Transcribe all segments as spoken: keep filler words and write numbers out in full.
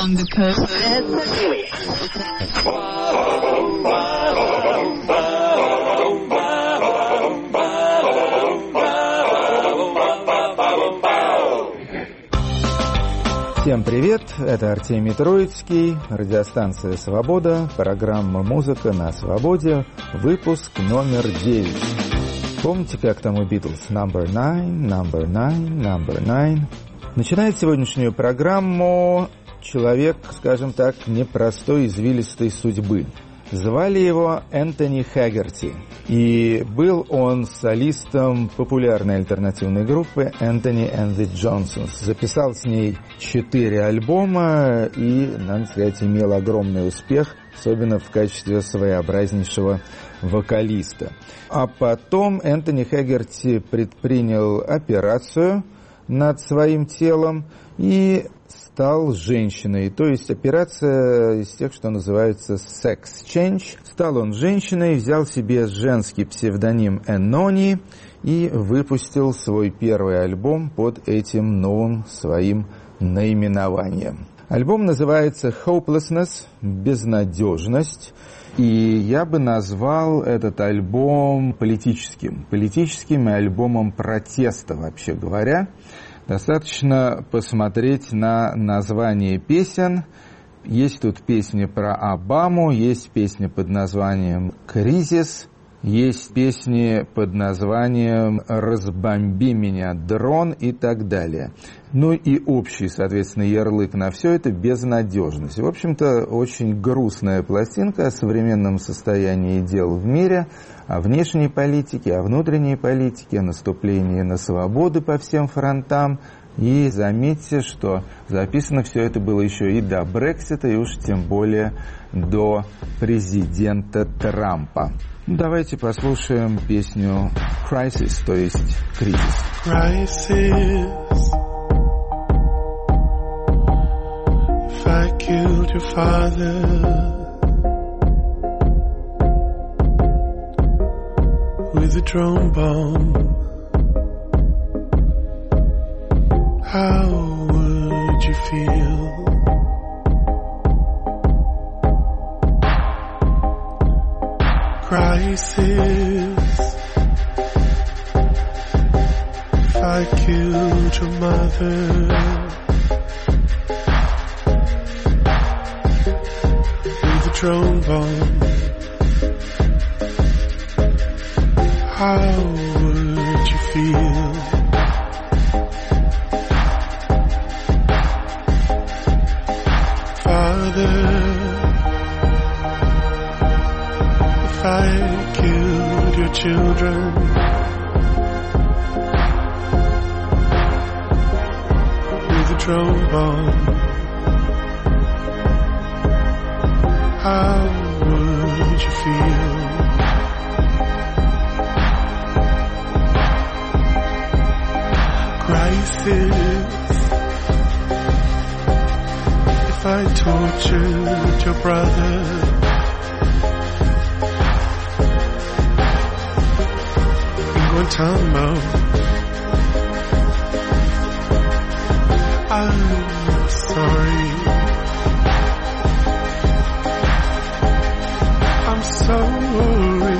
on the coast. Всем привет, это Артемий Троицкий, радиостанция «Свобода», программа «Музыка на свободе», выпуск номер девять. Помните, как там у Beatles? Number nine, number nine, number nine. Начинает сегодняшнюю программу человек, скажем так, непростой, извилистой судьбы. Звали его Энтони Хэггерти, и был он солистом популярной альтернативной группы Anthony and the Johnsons. Записал с ней четыре альбома и, надо сказать, имел огромный успех, особенно в качестве своеобразнейшего вокалиста. А потом Энтони Хэггерти предпринял операцию над своим телом и стал женщиной, то есть операция из тех, что называется sex change. Стал он женщиной, взял себе женский псевдоним Энони и выпустил свой первый альбом под этим новым своим наименованием. Альбом называется Hopelessness, безнадежность, и я бы назвал этот альбом политическим, политическим и альбомом протеста, вообще говоря. Достаточно посмотреть на название песен. Есть тут песни про Обаму, есть песни под названием «Кризис», есть песни под названием «Разбомби меня, дрон» и так далее. Ну и общий, соответственно, ярлык на все это — безнадежность. В общем-то, очень грустная пластинка о современном состоянии дел в мире, о внешней политике, о внутренней политике, о наступлении на свободу по всем фронтам. И заметьте, что записано все это было еще и до Брексита, и уж тем более до президента Трампа. Давайте послушаем песню «Crisis», то есть «Кризис». Crisis. If I killed your father, with a drone bomb, how would you feel? Crisis. If I killed your mother, with a drone bomb, how would you feel? Father, if I killed your children, with a drone bomb, how would you feel? Crisis. If I tortured your brother, in Guantanamo, I'm sorry. I'm sorry.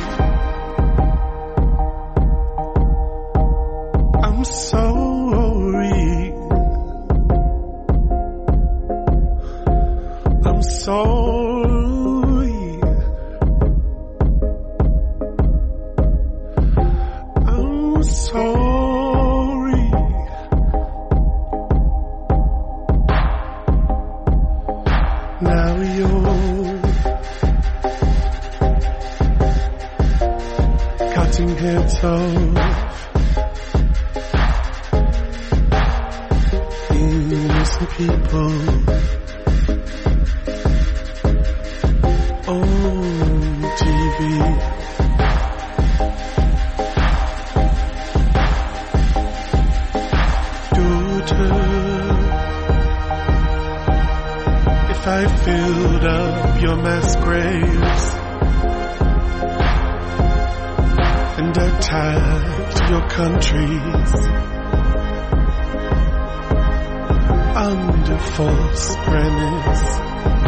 I'm sorry. I'm sorry. I'm sorry. Now you're cutting heads off innocent people on T V. Daughter, if I filled up your mass graves and attacked your countries under a false premise.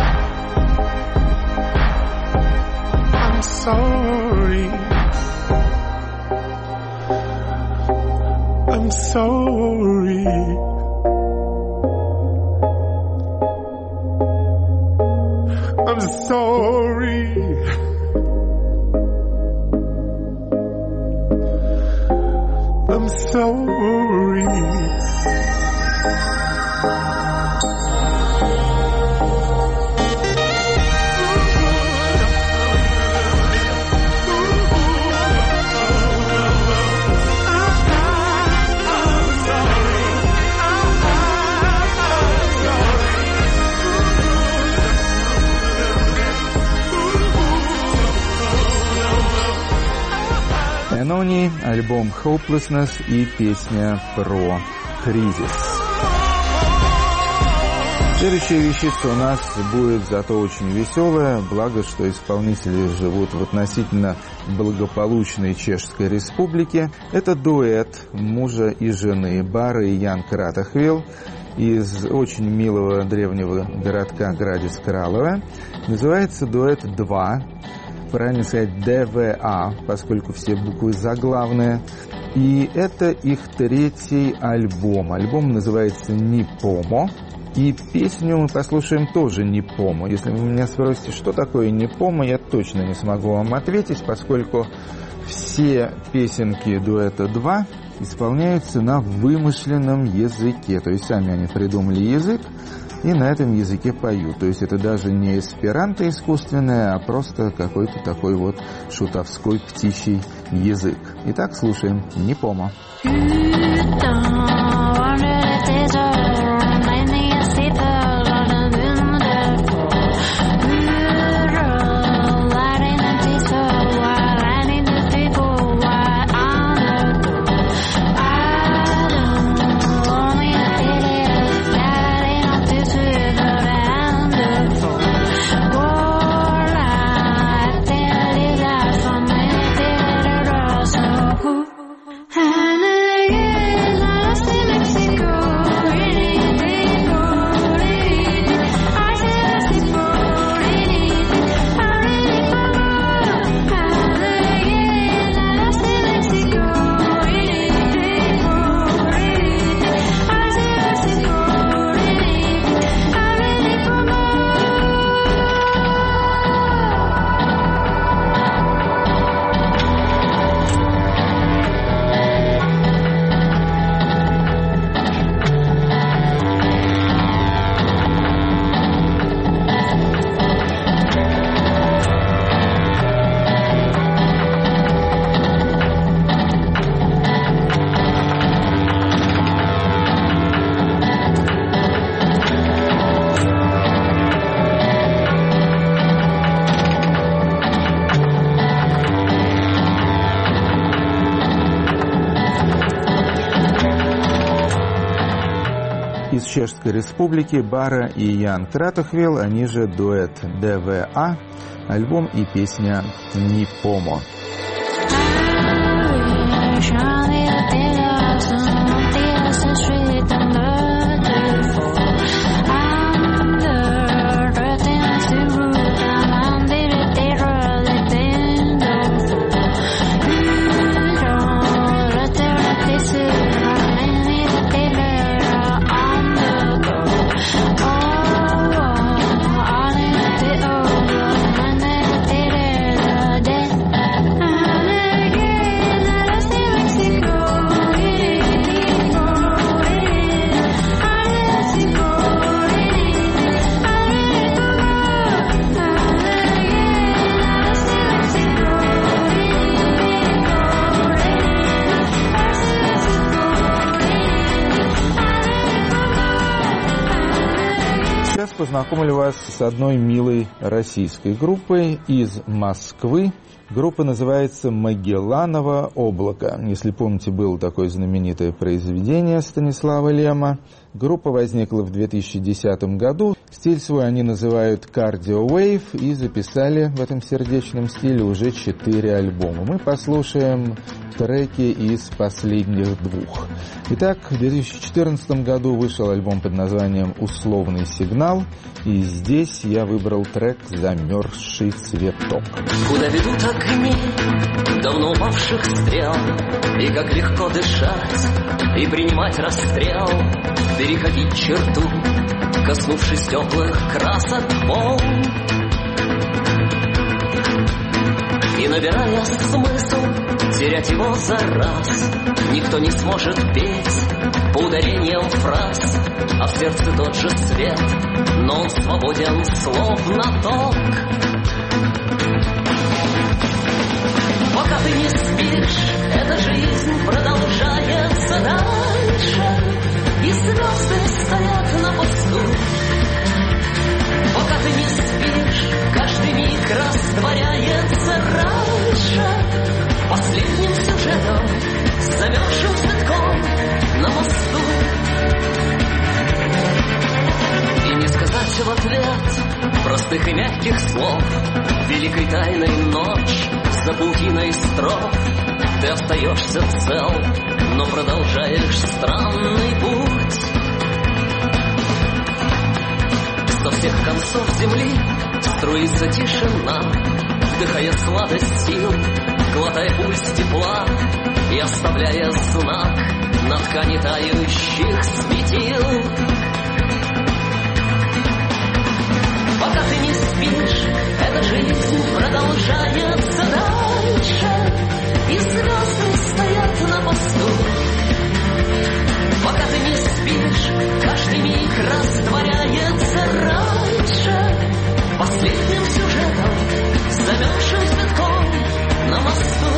I'm sorry. I'm sorry. I'm sorry. I'm sorry. Anohni, альбом Hopelessness и песня про кризис. Следующая вещица у нас будет зато очень веселая, благо, что исполнители живут в относительно благополучной Чешской Республике. Это дуэт мужа и жены Бара и Ян Кратахвилл из очень милого древнего городка Градец Кралове. Называется дуэт два. Правильно сказать ДВА, поскольку все буквы заглавные. И это их третий альбом. Альбом называется «Нипомо». И песню мы послушаем тоже «Нипомо». Если вы меня спросите, что такое «Нипомо», я точно не смогу вам ответить, поскольку все песенки дуэта два исполняются на вымышленном языке. То есть сами они придумали язык и на этом языке поют. То есть это даже не эсперанто искусственное, а просто какой-то такой вот шутовской птичий язык. Итак, слушаем «Нипомо». Из Чешской Республики Бара и Ян Кратахвилл, они же дуэт ДВА, альбом и песня «Нипомо». Познакомлю вас с одной милой российской группой из Москвы. Группа называется «Магелланово облако». Если помните, было такое знаменитое произведение Станислава Лема. Группа возникла в две тысячи десятом году. Стиль свой они называют Cardio Wave и записали в этом сердечном стиле уже четыре альбома. Мы послушаем треки из последних двух. Итак, в две тысячи четырнадцатом году вышел альбом под названием «Условный сигнал», и здесь я выбрал трек «Замерзший цветок». Куда ведут огни давно упавших стрел, и как легко дышать и принимать расстрел, переходить черту, коснувшись теплых красок волн, и набирая смысл, терять его за раз. Никто не сможет петь по ударениям фраз, а в сердце тот же свет, но он свободен, словно ток. Пока ты не спишь, эта жизнь продолжается дальше, и звезды стоят на посту. Пока ты не спишь, каждый миг растворяется раньше последним сюжетом, замерзшим цветком на мосту. И не сказать в ответ простых и мягких слов, великой тайной ночь за паутиной строф. Ты остаешься цел, но продолжаешь странный путь. Со всех концов земли струится тишина, вдыхая сладость сил, глотая пульс тепла и оставляя знак на ткани тающих светил. Пока ты не спишь, эта жизнь продолжается дальше, и звезды стоят на посту. Пока ты не спишь, каждый миг растворяется раньше последним сюжетом, замерзшим цветком на мосту.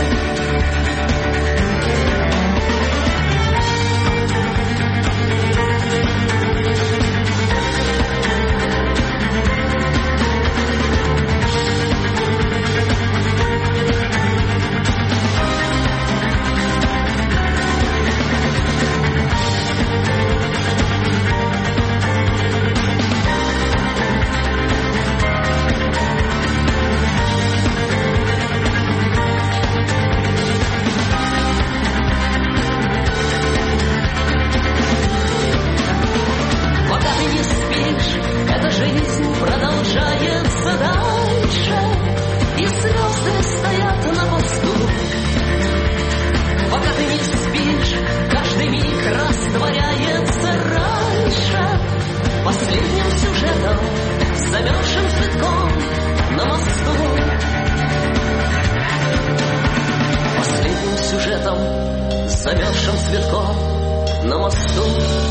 Замерзшим цветком на мосту.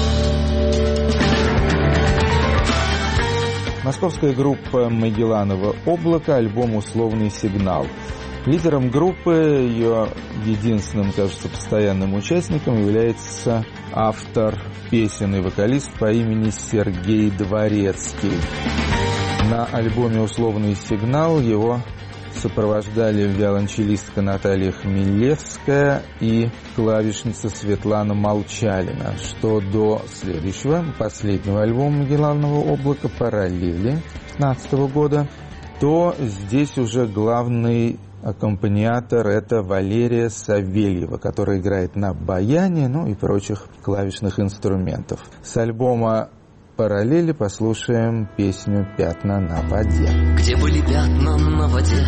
Московская группа «Магелланово облако», альбом «Условный сигнал». Лидером группы, ее единственным, кажется, постоянным участником является автор песен и вокалист по имени Сергей Дворецкий. На альбоме «Условный сигнал» его сопровождали виолончелистка Наталья Хмелевская и клавишница Светлана Молчалина. Что до следующего, последнего альбома «Магелланово облако» «Параллели» две тысячи пятнадцатого года, то здесь уже главный аккомпаниатор — это Валерия Савельева, которая играет на баяне, ну и прочих клавишных инструментов. С альбома «Параллели» послушаем песню «Пятна на воде». Где были пятна на воде,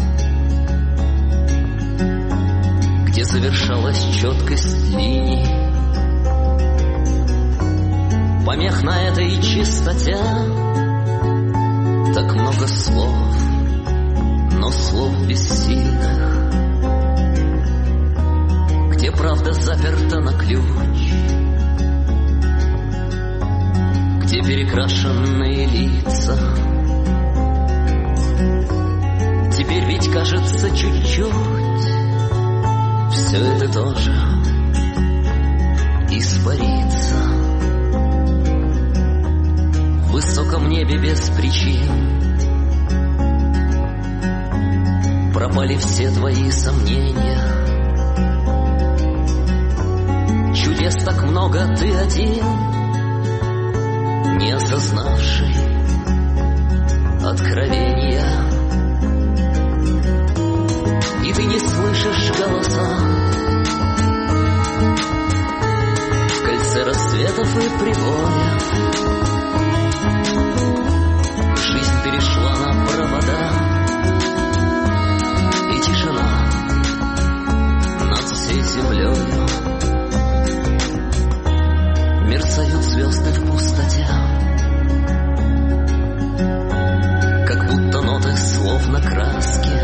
где завершалась четкость линий, помех на этой чистоте, так много слов, но слов бессильных, где правда заперта на ключ, где перекрашенные лица. Теперь ведь кажется чуть-чуть все это тоже испарится в высоком небе без причин. Пропали все твои сомнения, чудес так много, ты один, не осознавший откровения, и ты не слышишь голоса в кольце рассветов и прибоев. Жизнь перешла на провода, и тишина над всей землей. Мерцают звезды в пустоте, как будто ноты слов на краске.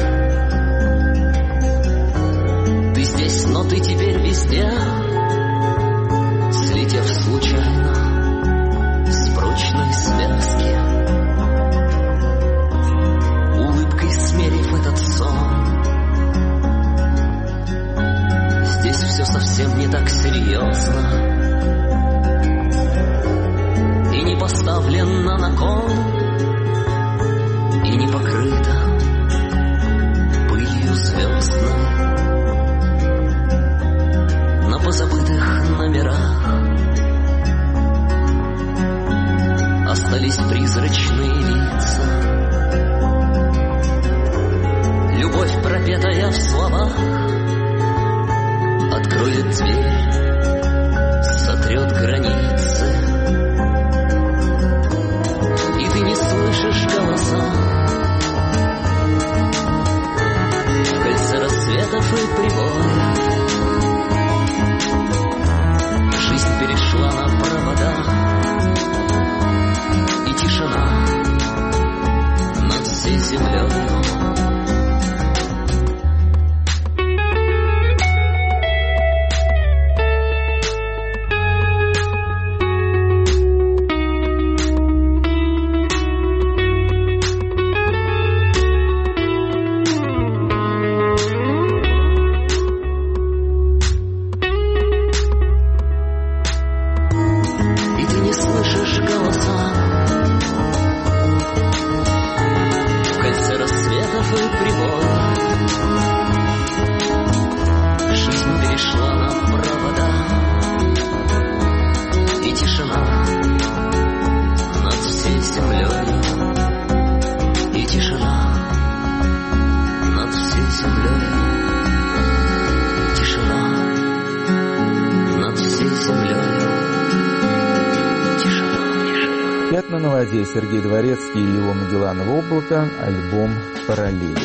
Ты здесь, но ты теперь везде, слетев случайно с прочной связки, улыбкой смерив этот сон. Здесь все совсем не так серьезно и не поставлено на кон, и не покрыто пылью звездной. На позабытых номерах остались призрачные лица. Любовь, пропетая в словах, откроет дверь, сотрет границы. И ты не слышишь голоса в кольце рассветов и прибоев. Жизнь перешла на провода, и тишина над всей землей. Сергей Дворецкий и его Магелланово облако, альбом «Параллели».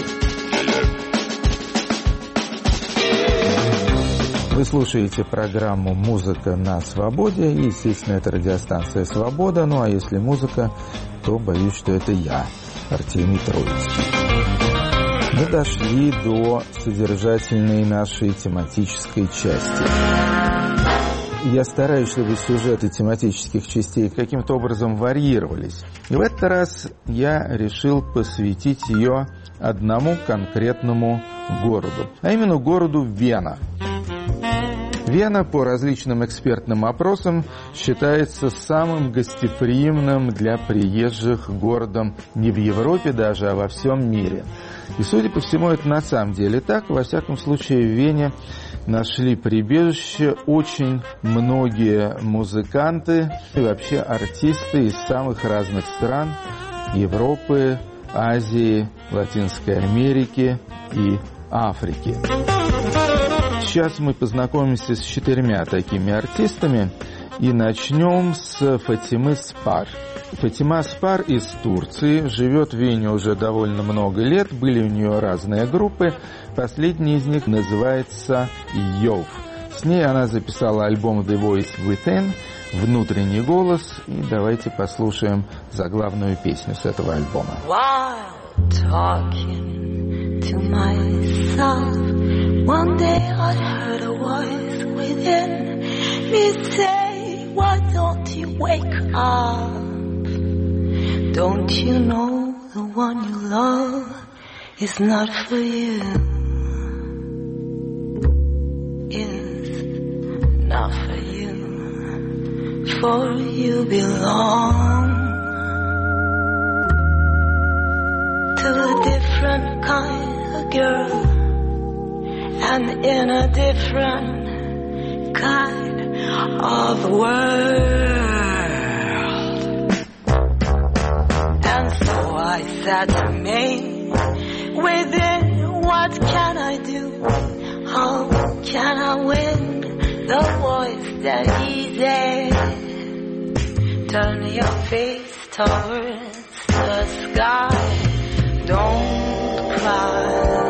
Вы слушаете программу «Музыка на свободе», и, естественно, это радиостанция «Свобода», ну а если музыка, то боюсь, что это я, Артемий Троицкий. Мы дошли до содержательной нашей тематической части. Я стараюсь, чтобы сюжеты тематических частей каким-то образом варьировались. И в этот раз я решил посвятить ее одному конкретному городу, а именно городу Вена. Вена, по различным экспертным опросам, считается самым гостеприимным для приезжих городом не в Европе даже, а во всем мире. И, судя по всему, это на самом деле так. Во всяком случае, в Вене нашли прибежище очень многие музыканты и вообще артисты из самых разных стран Европы, Азии, Латинской Америки и Африки. Сейчас мы познакомимся с четырьмя такими артистами и начнем с Фатимы Спар. Фатима Спар из Турции, живет в Вене уже довольно много лет, были у нее разные группы, последняя из них называется «Йов». С ней она записала альбом «The Voice Within», «Внутренний голос», и давайте послушаем заглавную песню с этого альбома. While talking to myself, one day I heard a voice within me say, why don't you wake up? Don't you know the one you love is not for you? Is not for you, for you belong to a different kind of girl, and in a different kind of world. And so I that me? Within, what can I do? How can I win the voice that easy? Turn your face towards the sky. Don't cry.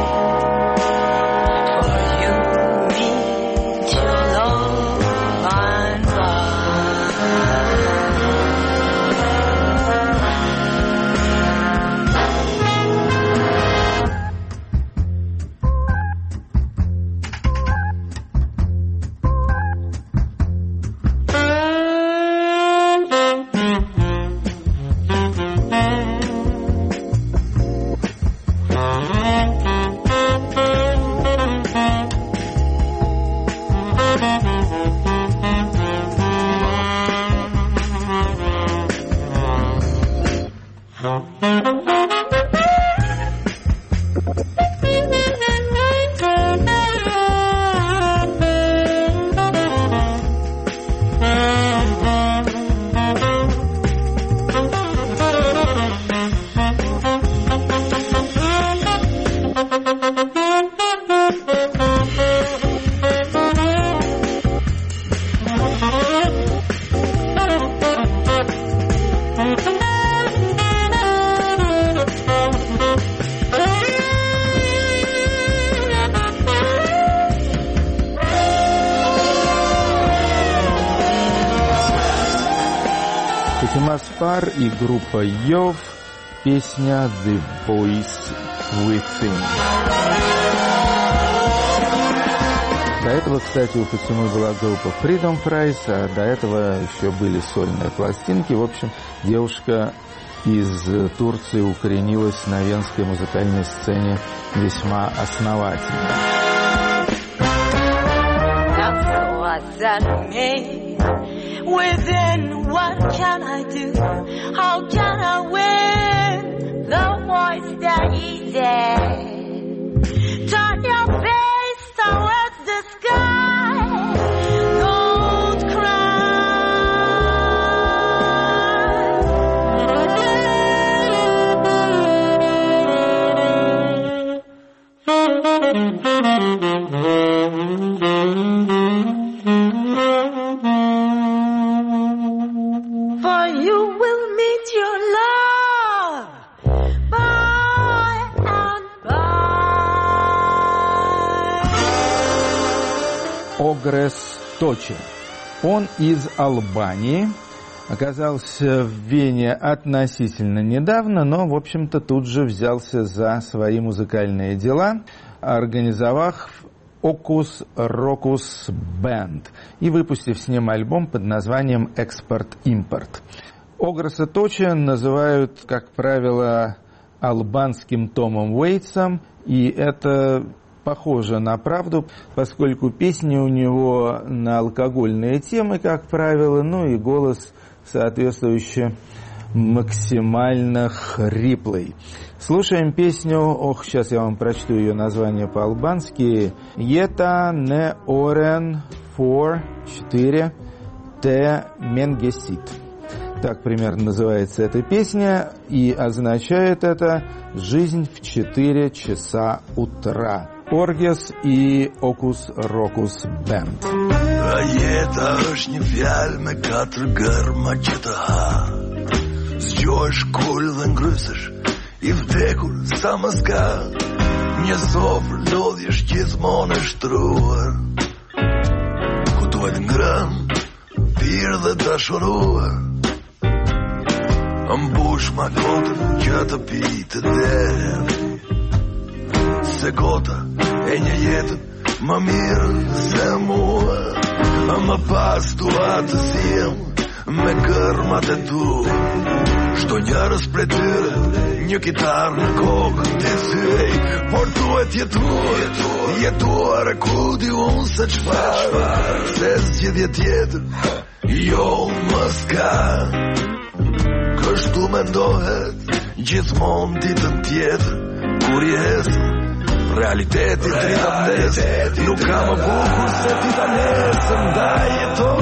Пар и группа Йов, песня The Voice Within. До этого, кстати, у Фатимы была группа Freedom Fries, а до этого еще были сольные пластинки. В общем, девушка из Турции укоренилась на венской музыкальной сцене весьма основательно. Within, what can I do? How can I win the voice that easy? Turn your face towards the sky. Don't Огрес Точи. Он из Албании, оказался в Вене относительно недавно, но, в общем-то, тут же взялся за свои музыкальные дела, организовав Ocus Rocus Band и выпустив с ним альбом под названием «Экспорт-импорт». Огреса Точи называют, как правило, албанским Томом Уэйтсом, и это похоже на правду, поскольку песни у него на алкогольные темы, как правило, ну и голос соответствующий максимально хриплый. Слушаем песню, ох, сейчас я вам прочту ее название по-албански. «Ета не орен фор четыре те менгесит». Так примерно называется эта песня, и означает это «Жизнь в четыре часа утра». Оргес и Ocus Rocus Band. A jeta është një fjalë me katër gërma që të ha. Zgjohesh kul dhe ngrysesh, i vdekur sa më s'ka. Një sofër lodhjesh gjithmonë e shtruar, ku duhet ngrënë, pirë dhe dashuruar. Mbush ma gotën që të pi të deri, se gota e një jetën më mirë se mua. Më pas dua të zjem me gërmat e tu, shto njerës prej tyre një kitar në kokë të thyej, por duhet jetuar, jetuar e ku di unë se qfar, se zgjidhje tjetër jo më s'ka. Kështu mendohet gjithmonë ditën tjetër, kur jesë realiteti drita vdes, nuk ka më bukur se dita nesër. Ndaj jeto,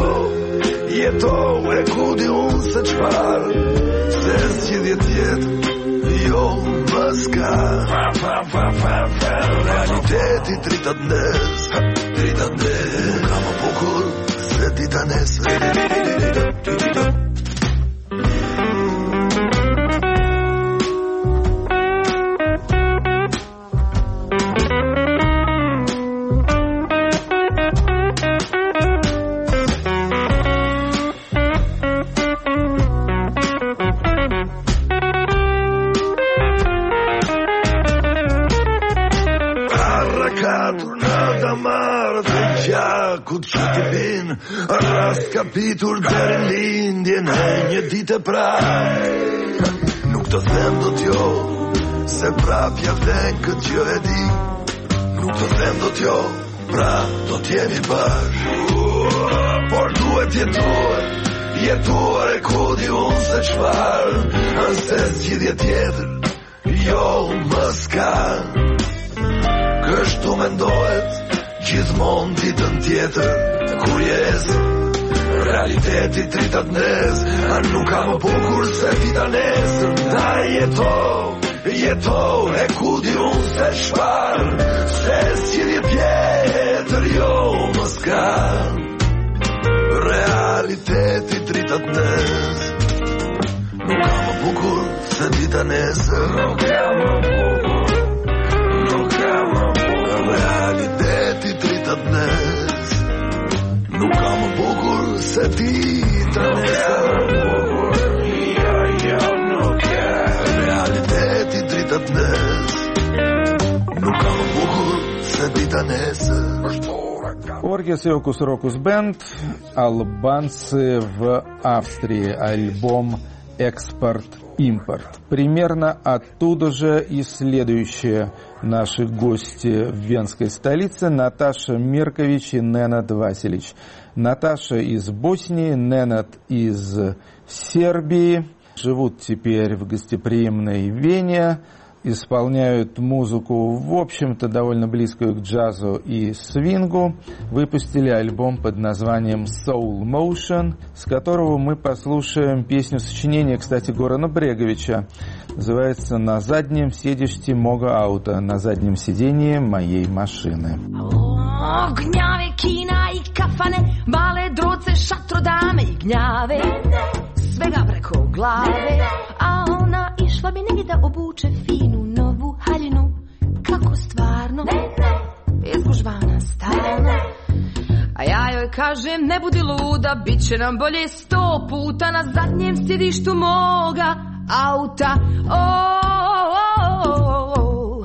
jeto e ku di unë se qfar, se zgjidhje tjetër jo jo masca Realiteti trita dnes Trita dnes Kamo bukur se dita nes Raskapitur deri lindjen e një dite prap Nuk të them do t'jo Se prapja vlen këtë që e di Nuk të them do t'jo Pra do t'jemi bash Por duhet jetuar Jetuar e kodi unë se qfar Nëse zgjidhje tjetër Jo më s'ka Kështu mendohet Gjithmon ditën tjetër Kur jesë Realiteti tritat nes A nuk ka më bukur se dita nesër Da jeto, jeto E ku di unë se shpar Se s'qidhje tjetër jo më s'ka Realiteti tritat nes Nuk ka më bukur se dita nesër Nuk ka më bukur Nuk ka më bukur Realiteti tritat nes Nuk ka më bukur se dita nesër Jo, jo, nuk ka Realiteti dritat nes Nuk ka më bukur se dita nesër Оргис и Окус Рокус Бенд, албанцы в Австрии, альбом «Экспорт-импорт». Примерно оттуда же и следующие наши гости в венской столице Наташа Миркович и Ненад Василич. Наташа из Боснии, Ненад из Сербии. Живут теперь в гостеприимной Вене, исполняют музыку, в общем-то, довольно близкую к джазу и свингу. Выпустили альбом под названием Soul Motion, с которого мы послушаем песню сочинения, кстати, Горана Бреговича. Называется «На заднем сидишьте мога аута», на заднем сидении моей машины. O, gnjave, kina i kafane, male droce, šatro dame i gnjave, svega preko glave, a ona išla bi negdje da obuče finu novu haljinu, kako stvarno, izgužvana stalno. A ja joj kažem, ne budi luda, bit će nam bolje sto puta na zadnjem sjedištu moga auta. O, o, o, o, o.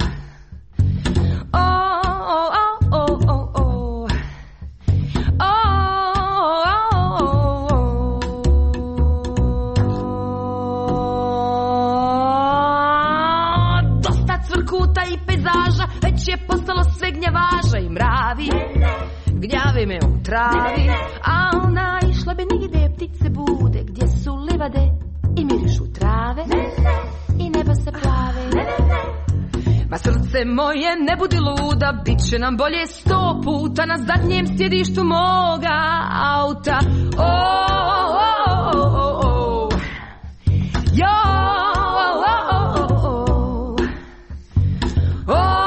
Već je postalo sve gnjavaža i mravi, gnjavi me u travi, a ona išla bi nigdje ptice bude, gdje su livade i mirišu trave i nebo se plave. Ma srce moje, ne budi luda, bit će nam bolje sto puta na zadnjem sjedištu moga auta. O, o, o, o, o. Jo, o, o, o, o. O,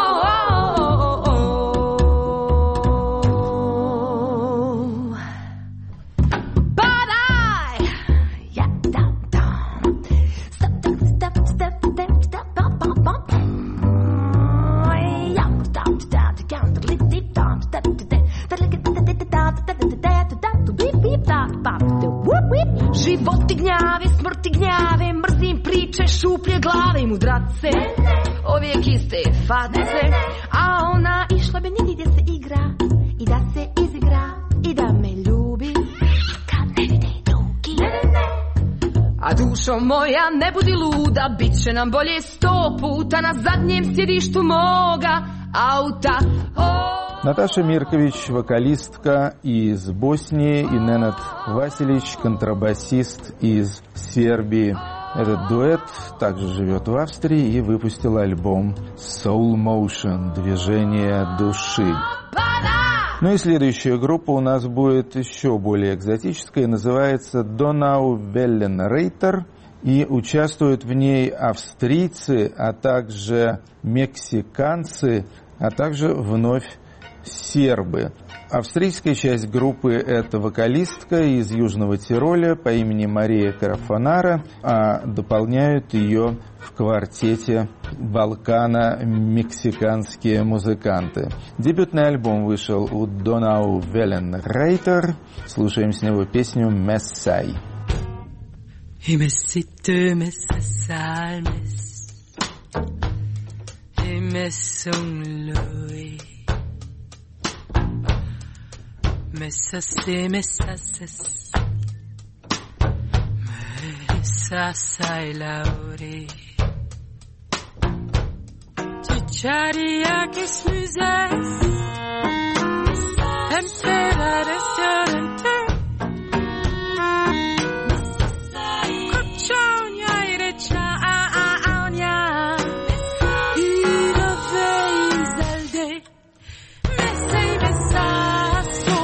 životi gnjave, smrti gnjave, mrzim priče, šuplje glave i mudrace, uvijek iste face, a ona išla bi nigdje gdje se igra i da se izigra i da me ljubi kad ne vide drugi. A dušo moja, ne budi luda, bit će nam bolje sto puta na zadnjem sjedištu moga auta. Oh. Наташа Миркович, вокалистка из Боснии, и Ненад Василич, контрабасист из Сербии. Этот дуэт также живет в Австрии и выпустил альбом Soul Motion, движение души. Ну и следующая группа у нас будет еще более экзотическая, называется Donau Wellenreiter. И участвуют в ней австрийцы, а также мексиканцы, а также вновь сербы. Австрийская часть группы – это вокалистка из Южного Тироля по имени Мария Краффонара, а дополняют ее в квартете балкано-мексиканские музыканты. Дебютный альбом вышел у Donau Wellenreiter. Слушаем с него песню «Messai». Messase, messases, messasai laure. Chicharia kismuzes, tempera restaurante. Kuchonya irecha aonya, ira veizalde, messai messaso.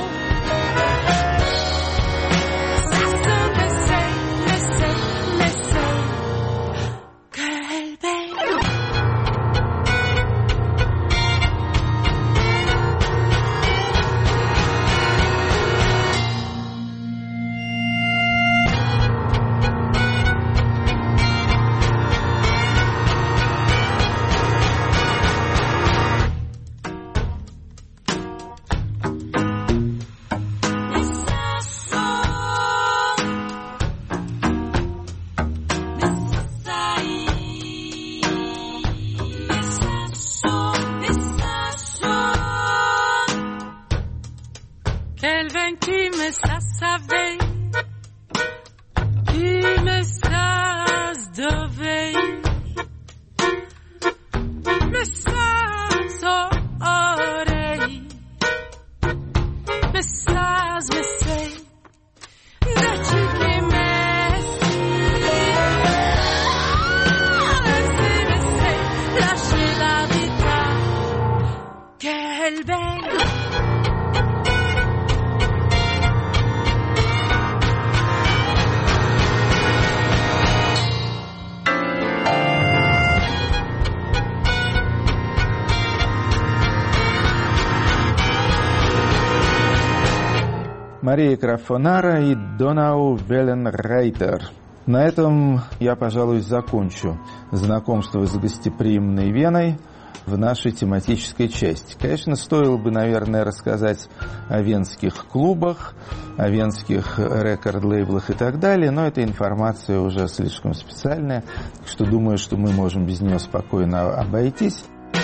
Мария Краффонара и Donau Wellenreiter. На этом я, пожалуй, закончу знакомство с гостеприимной Веной в нашей тематической части. Конечно, стоило бы, наверное, рассказать о венских клубах, о венских рекорд-лейблах и так далее, но эта информация уже слишком специальная, так что думаю, что мы можем без нее спокойно обойтись.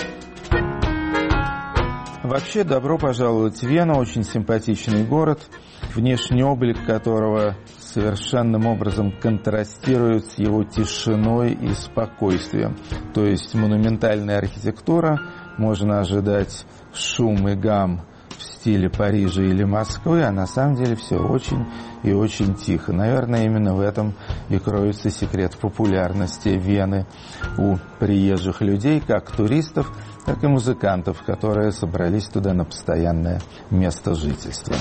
Вообще, добро пожаловать в Вену, очень симпатичный город, внешний облик которого совершенным образом контрастирует с его тишиной и спокойствием. То есть монументальная архитектура, можно ожидать шум и гам в стиле Парижа или Москвы, а на самом деле все очень и очень тихо. Наверное, именно в этом и кроется секрет популярности Вены у приезжих людей, как туристов, так и музыкантов, которые собрались туда на постоянное место жительства.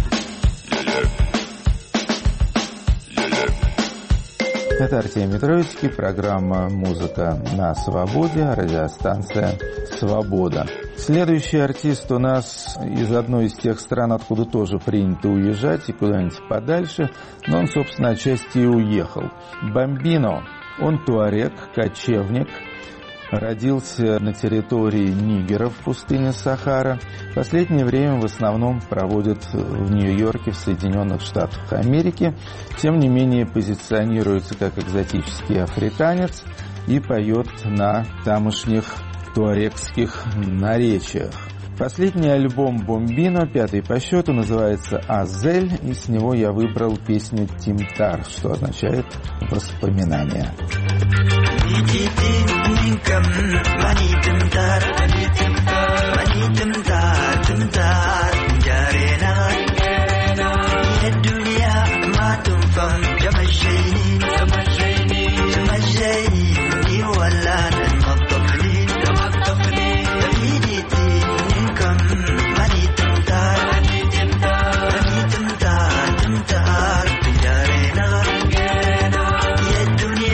Это Артемий Троицкий, программа «Музыка на свободе», радиостанция «Свобода». Следующий артист у нас из одной из тех стран, откуда тоже принято уезжать и куда-нибудь подальше, но он, собственно, отчасти и уехал. Бомбино. Он туарек, кочевник, родился на территории Нигера в пустыне Сахара. В последнее время в основном проводит в Нью-Йорке, в Соединенных Штатах Америки. Тем не менее позиционируется как экзотический африканец и поет на тамошних туарекских наречиях. Последний альбом Бомбино, пятый по счету, называется «Азель», и с него я выбрал песню «Тимтар», что означает «воспоминания». الدنيا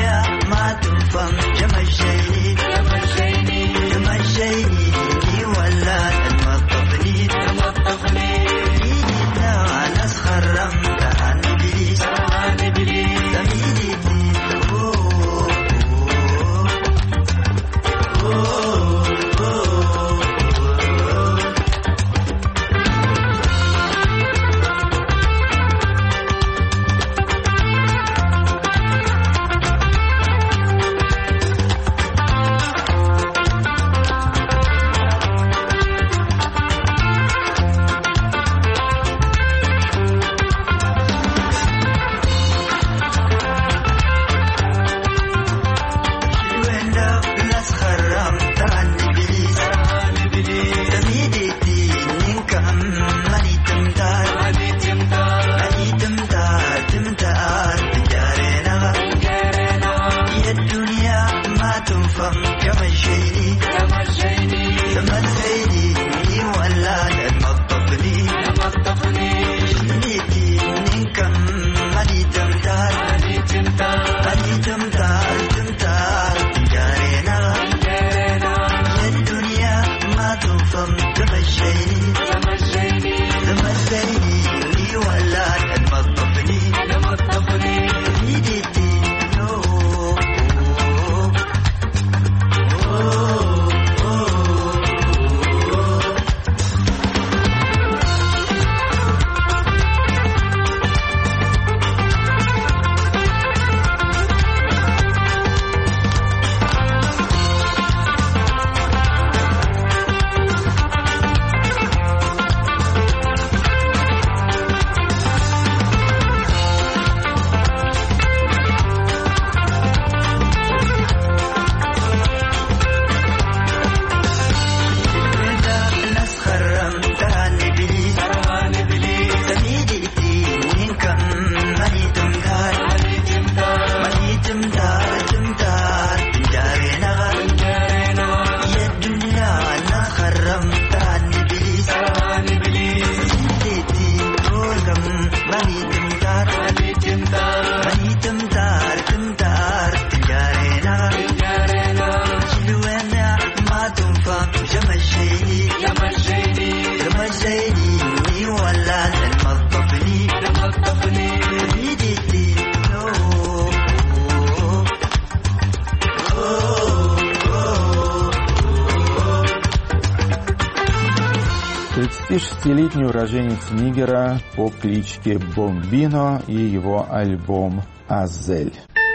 двадцатишестилетний уроженец Нигера по кличке Бомбино и его альбом «Азель».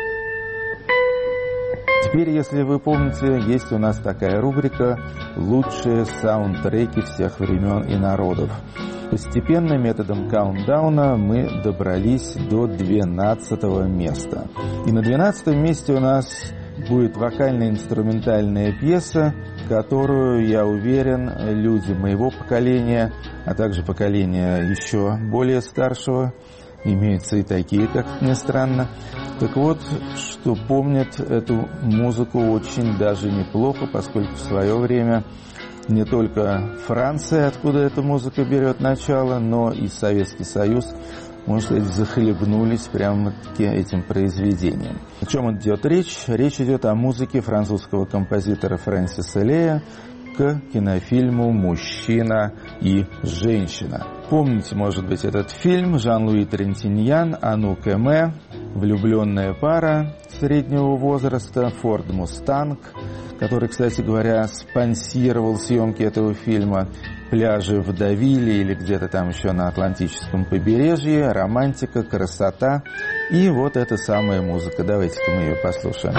Теперь, если вы помните, есть у нас такая рубрика «Лучшие саундтреки всех времен и народов». Постепенно, методом каунтдауна, мы добрались до двенадцатого места. И на двенадцатом месте у нас будет вокально-инструментальная пьеса, которую, я уверен, люди моего поколения, а также поколения еще более старшего, имеются и такие, как ни странно, так вот, что помнят эту музыку очень даже неплохо, поскольку в свое время не только Франция, откуда эта музыка берет начало, но и Советский Союз, можно сказать, захлебнулись прямо-таки этим произведением. О чем идет речь? Речь идет о музыке французского композитора Фрэнсиса Лея к кинофильму «Мужчина и женщина». Помните, может быть, этот фильм? Жан-Луи Трентиньян, Анук Эме, влюбленная пара среднего возраста, Форд Мустанг, который, кстати говоря, спонсировал съемки этого фильма, пляжи в Давиле или где-то там еще на Атлантическом побережье, романтика, красота и вот эта самая музыка. Давайте-ка мы ее послушаем.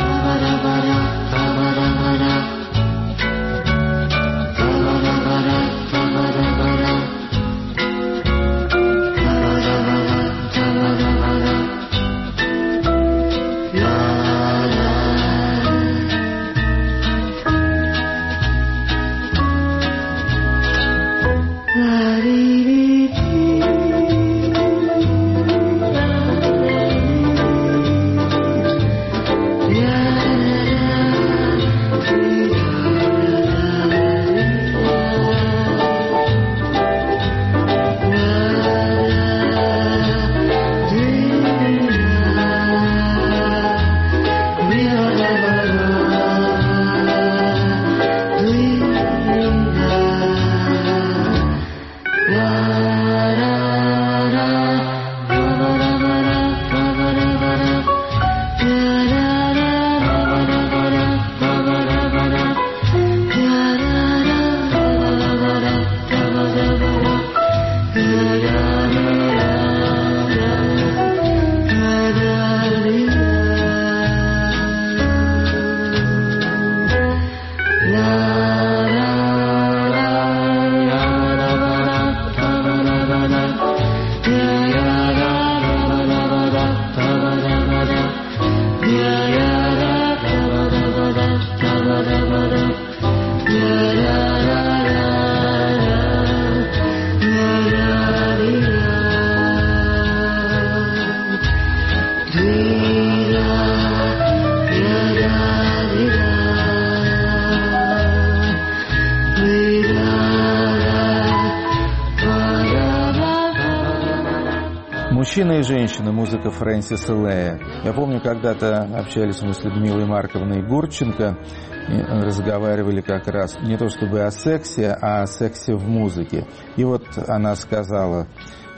«Мужчина и женщина» — музыка Фрэнсиса Лея. Я помню, когда-то общались мы с Людмилой Марковной Гурченко и разговаривали как раз не то чтобы о сексе, а о сексе в музыке. И вот она сказала,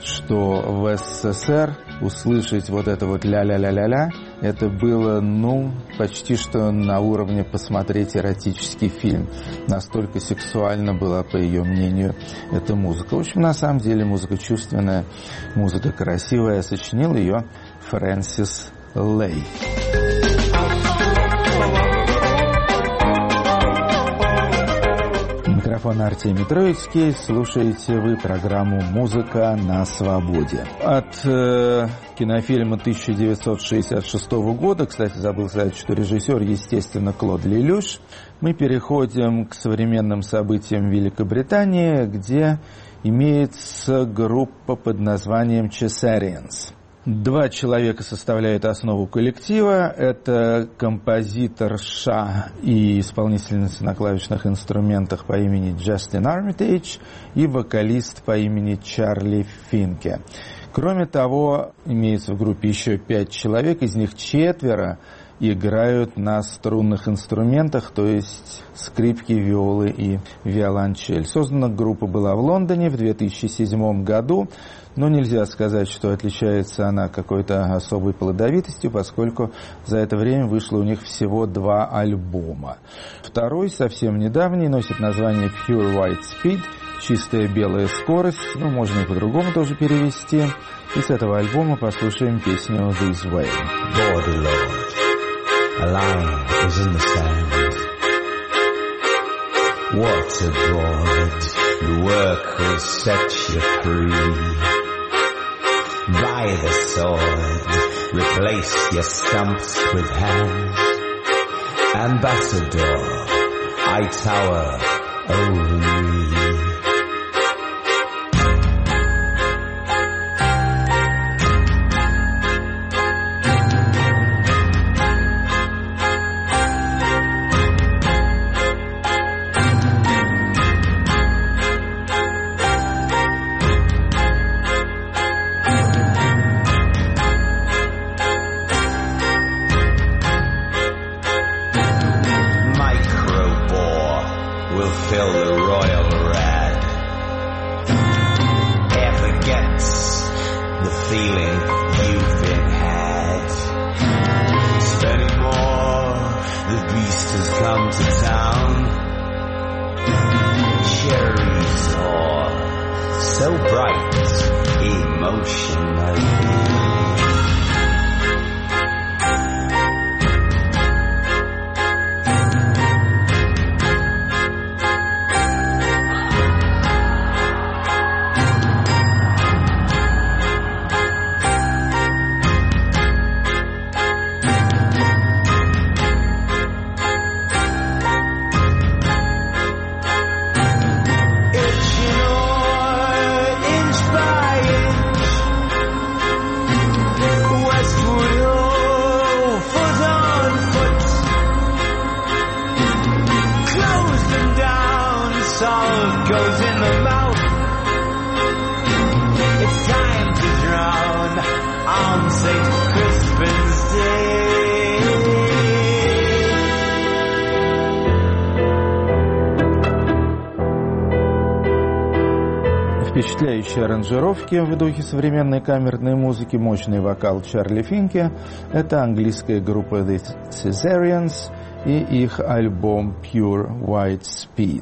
что в СССР услышать вот это вот ля-ля-ля-ля-ля, это было, ну, почти что на уровне посмотреть эротический фильм. Настолько сексуально была, по ее мнению, эта музыка. В общем, на самом деле музыка чувственная, музыка красивая. Сочинил ее Фрэнсис Лей. Микрофон Артемий Троицкий. Слушаете вы программу «Музыка на свободе». От э, кинофильма тысяча девятьсот шестьдесят шестого года, кстати, забыл сказать, что режиссер, естественно, Клод Лелюш, мы переходим к современным событиям Великобритании, где имеется группа под названием Chessarians. Два человека составляют основу коллектива. Это композиторша и исполнительница на клавишных инструментах по имени Джастин Армитейдж и вокалист по имени Чарли Финке. Кроме того, имеется в группе еще пять человек, из них четверо играют на струнных инструментах, то есть скрипки, виолы и виолончель. Создана группа была в Лондоне в две тысячи седьмом году, но нельзя сказать, что отличается она какой-то особой плодовитостью, поскольку за это время вышло у них всего два альбома. Второй, совсем недавний, носит название Pure White Speed «Чистая белая скорость», ну, можно и по-другому тоже перевести. И с этого альбома послушаем песню «This Way». Lord, Lord, a line is in the sand. Waterboard, the work will set you free. By the sword, replace your stumps with hands. Ambassador, I tower over you. Впечатляющие аранжировки в духе современной камерной музыки, мощный вокал Чарли Финки. Это английская группа The Caesarians и их альбом Pure White Speed.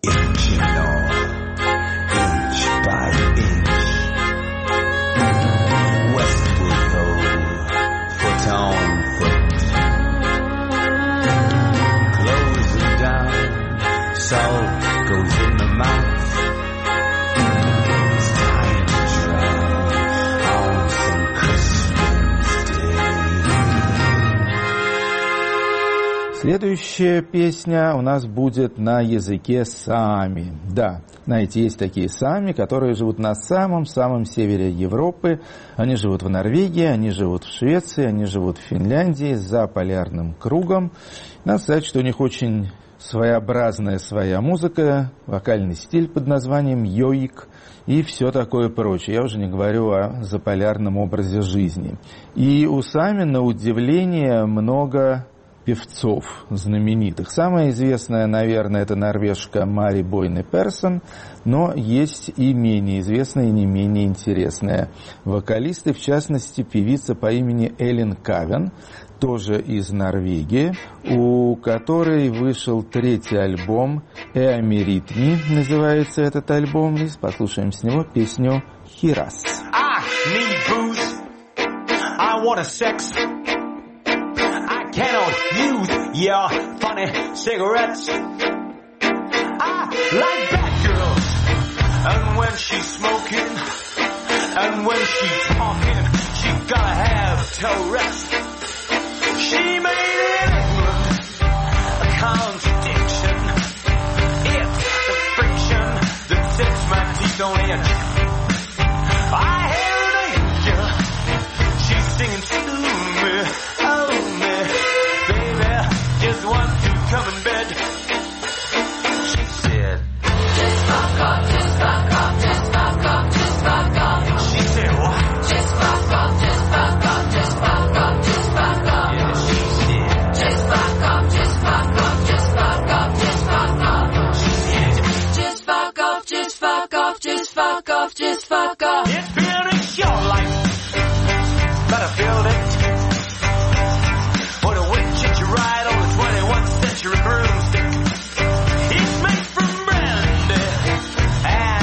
Следующая песня у нас будет на языке саами. Да, знаете, есть такие саами, которые живут на самом-самом севере Европы. Они живут в Норвегии, они живут в Швеции, они живут в Финляндии, за полярным кругом. Надо сказать, что у них очень своеобразная своя музыка, вокальный стиль под названием йоик и все такое прочее. Я уже не говорю о заполярном образе жизни. И у саами, на удивление, много певцов знаменитых. Самая известная, наверное, это норвежка Мари Бойне Персон, но есть и менее известная, и не менее интересная вокалисты, в частности, певица по имени Элин Кавен, тоже из Норвегии, у которой вышел третий альбом «Эамиритми», называется этот альбом, и послушаем с него песню «Хирас». Cannot use your funny cigarettes. I like bad girls, and when she's smoking, and when she's talking, she gotta have Tourette's. She made in England a contradiction. It's the friction that sets my teeth on edge. I hear an angel, she's singing to me, oh me. Just want to come in bed. She said, just fuck off, just fuck off, just fuck off, just fuck off. She said what? Just fuck off, just fuck off, just fuck off, just fuck off. Yeah, she said, just fuck off, just fuck off, just fuck off, just fuck off. She said, just fuck off, just fuck off, just fuck off, just fuck off. It's been a short life, better build it. What a witch that you ride on. Your broomstick. It's made from brandy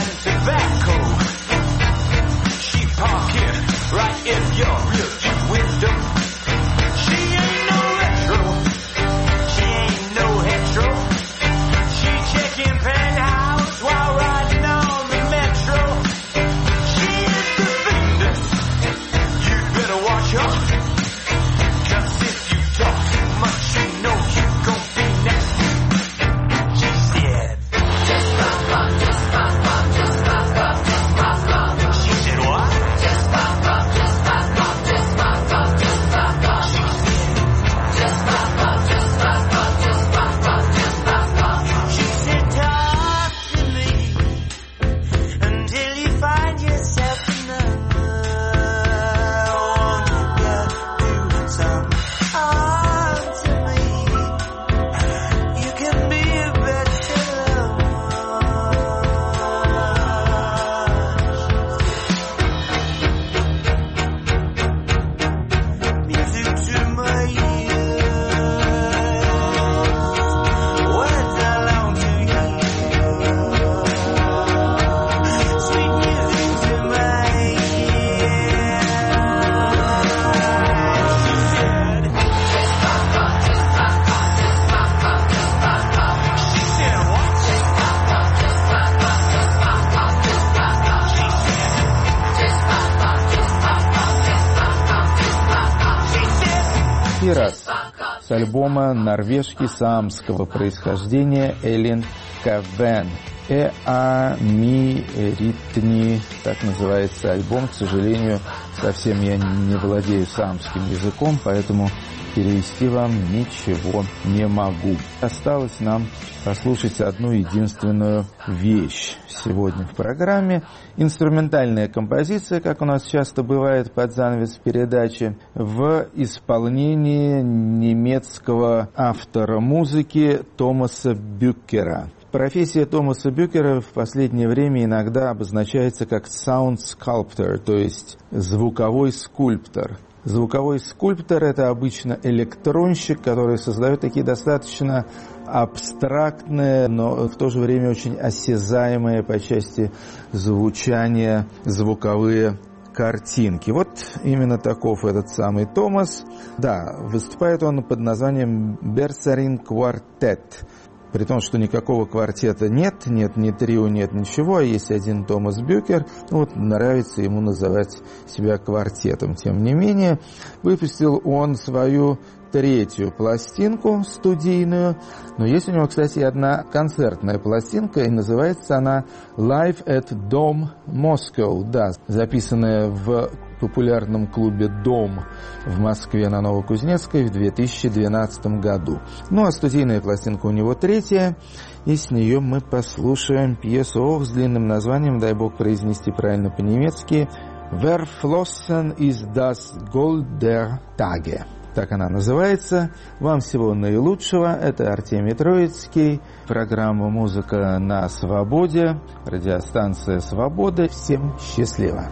третий раз с альбома норвежки саамского происхождения Элин Кавен. «Э а ми ритни», так называется альбом. К сожалению, совсем я не владею саамским языком, поэтому перевести вам ничего не могу. Осталось нам послушать одну единственную вещь сегодня в программе. Инструментальная композиция, как у нас часто бывает под занавес передачи, в исполнении немецкого автора музыки Томаса Бюккера. Профессия Томаса Бюккера в последнее время иногда обозначается как sound sculptor, то есть звуковой скульптор. Звуковой скульптор – это обычно электронщик, который создает такие достаточно абстрактные, но в то же время очень осязаемые по части звучания звуковые картинки. Вот именно таков этот самый Томас. Да, выступает он под названием «Берсерин Квартет». При том, что никакого квартета нет, нет ни трио, нет ничего, а есть один Томас Бюккер. Вот нравится ему называть себя квартетом. Тем не менее, выпустил он свою третью пластинку студийную. Но есть у него, кстати, одна концертная пластинка, и называется она «Live at Dom Moscow». Да, записанная в популярном клубе «Дом» в Москве на Новокузнецкой в две тысячи двенадцатом году. Ну, а студийная пластинка у него третья, и с нее мы послушаем пьесу «Ох» с длинным названием, дай бог произнести правильно по-немецки, «Verflossen ist das Gold der Tage». Так она называется. Вам всего наилучшего. Это Артемий Троицкий. Программа «Музыка на свободе». Радиостанция «Свобода». Всем счастливо.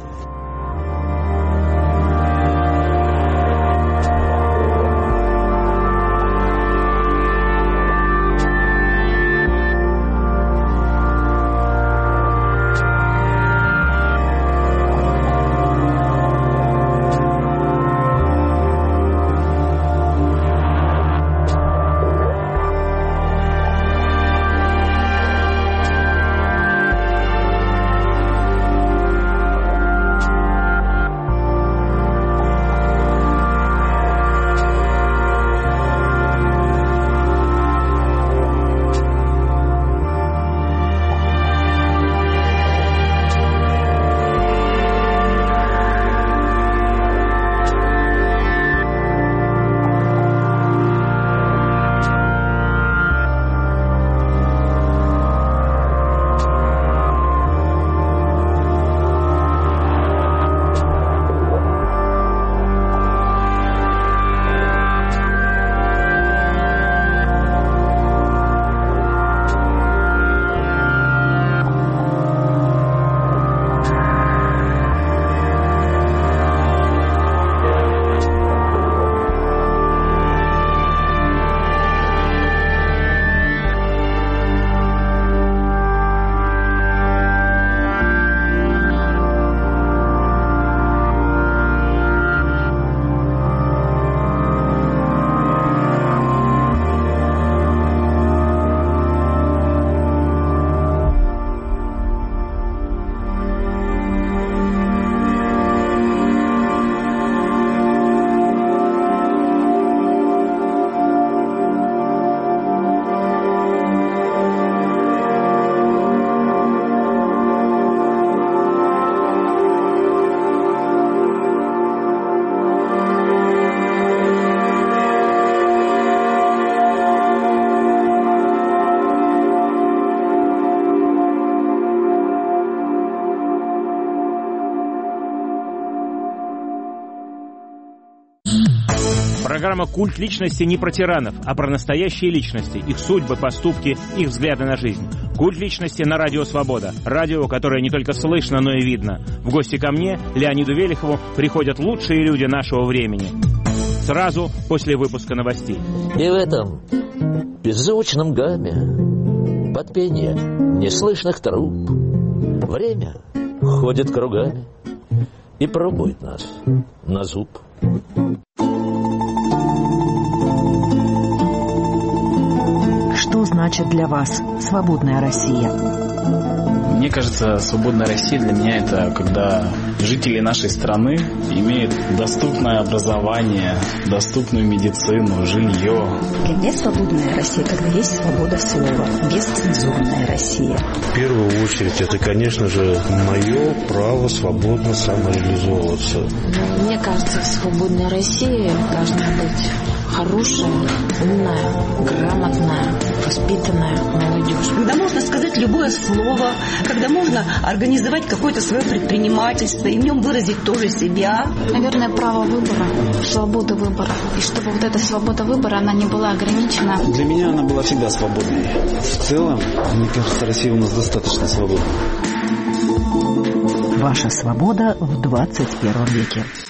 Программа «Культ личности» не про тиранов, а про настоящие личности, их судьбы, поступки, их взгляды на жизнь. «Культ личности» на радио «Свобода». Радио, которое не только слышно, но и видно. В гости ко мне, Леониду Велихову, приходят лучшие люди нашего времени. Сразу после выпуска новостей. И в этом беззвучном гамме, под пение неслышных труб, время ходит кругами и пробует нас на зуб. Что значит для вас свободная Россия? Мне кажется, свободная Россия для меня — это когда жители нашей страны имеют доступное образование, доступную медицину, жилье. Для меня свободная Россия, когда есть свобода слова, бесцензурная Россия. В первую очередь, это, конечно же, мое право свободно самореализовываться. Мне кажется, в свободной России должна быть хорошая, умная, грамотная, воспитанная молодежь. Когда можно сказать любое слово, когда можно организовать какое-то свое предпринимательство и в нем выразить тоже себя. Наверное, право выбора, свобода выбора. И чтобы вот эта свобода выбора, она не была ограничена. Для меня она была всегда свободной. В целом, мне кажется, Россия у нас достаточно свободна. Ваша свобода в двадцать первом веке.